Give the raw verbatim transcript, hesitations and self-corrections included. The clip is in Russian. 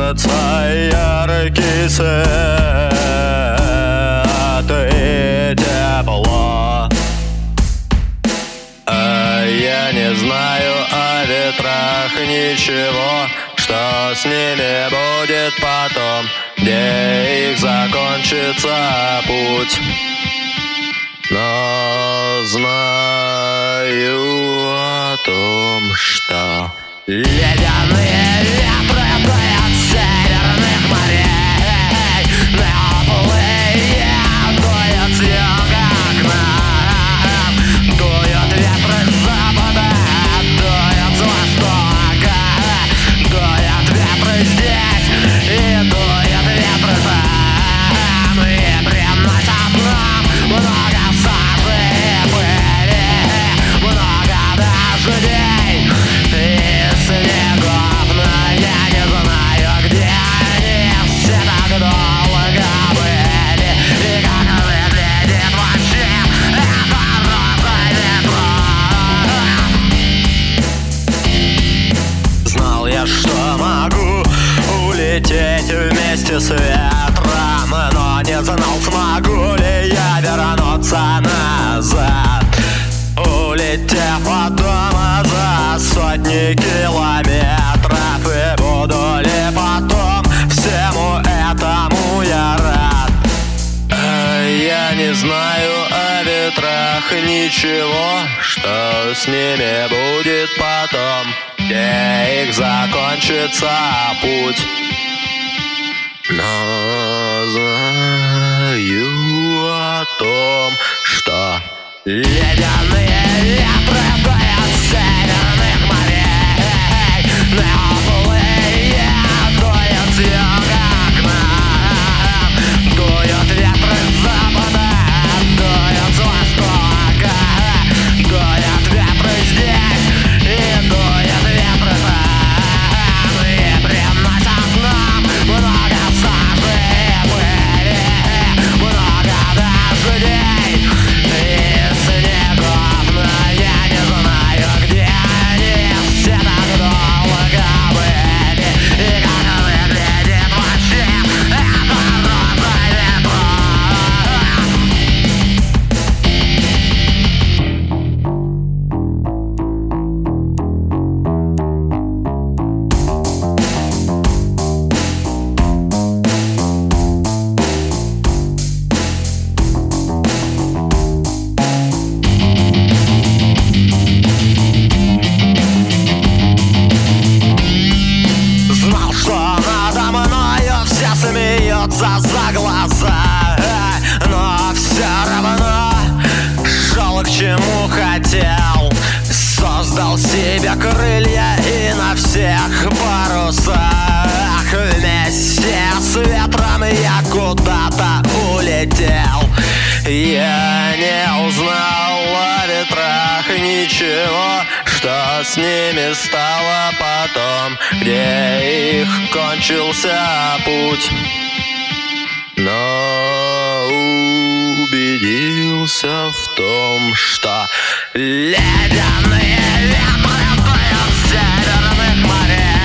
кажется, яркий свет и тепло. А я не знаю о ветрах ничего, что с ними будет потом, где их закончится путь. Но знаю о том, что ледяные ветры дуют с северных морей, теплые дуют с юга к нам, дуют ветры с запада, дуют с востока, дуют ветры здесь и дуют ветры там, и приносят нам много сажи и пыли, много дождей и снегов, но я не знаю, где они все так долго были, и как выглядит вообще эта роза ветров. Знал я, что могу улететь вместе с ветром, но не знал, смогу ли я вернуться назад, улетев от дома за сотни километров. И буду ли потом всему этому я рад? А я не знаю о ветрах ничего, что с ними будет потом, где их закончится путь. Но знаю о том, что ледяные ветры дуют с северных морей, теплые дуют с юга к нам, дуют ветры с запада, дуют с востока, дуют ветры здесь и дуют ветры там, и приносят нам много сажи и пыли, много дождей и снегов, но я не знаю, где они все так долго были, и как выглядит вообще эта роза ветров. Знал, что надо мною все смеются за глаза, но все равно шел к чему хотел, создал себе крылья и на всех парусах вместе с ветром я куда-то улетел. Я не узнал о ветрах ничего, что с ними стало потом, где их кончился путь. Но убедился в том, что ледяные ветры дуют с северных морей,